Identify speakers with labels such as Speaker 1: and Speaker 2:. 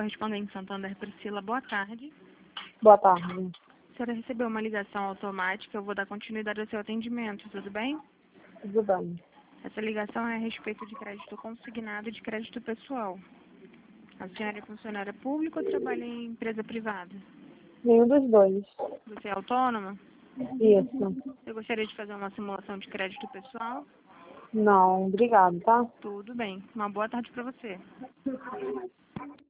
Speaker 1: correspondente Santander Priscila, boa tarde.
Speaker 2: Boa tarde.
Speaker 1: A senhora recebeu uma ligação automática, eu vou dar continuidade ao seu atendimento, tudo bem?
Speaker 2: Tudo bem.
Speaker 1: Essa ligação é a respeito de crédito consignado e de crédito pessoal. A senhora é funcionária pública ou trabalha em empresa privada?
Speaker 2: Nenhum dos dois.
Speaker 1: Você é autônoma?
Speaker 2: Isso.
Speaker 1: Eu gostaria de fazer uma simulação de crédito pessoal?
Speaker 2: Não, obrigado, tá?
Speaker 1: Tudo bem. Uma boa tarde para você.